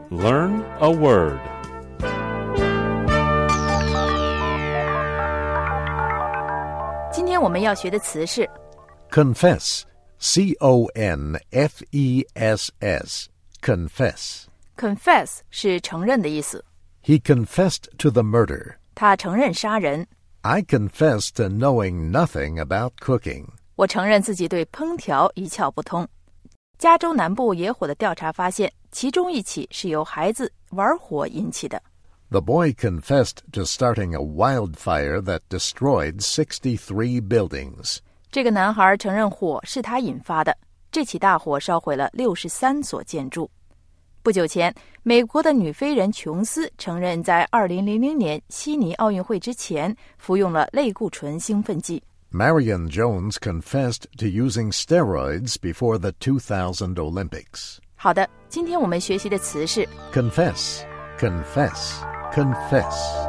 Learn a word. 今天我们要学的词是 Confess, C-O-N-F-E-S-S, confess. confess 是承认的意思。 He confessed to the murder. 他承认杀人。 I confess to knowing nothing about cooking. 我承认自己对烹调一窍不通。加州南部野火的调查发现，其中一起是由孩子玩火引起的。 The boy confessed to starting a wildfire that destroyed 63 buildings. 这个男孩承认火是他引发的，这起大火烧毁了63所建筑。不久前，美国的女飞人琼斯承认在2000年悉尼奥运会之前服用了类固醇兴奋剂。 Marion Jones confessed to using steroids before the 2000 Olympics. 好的，今天我们学习的词是 Confess, confess, confess.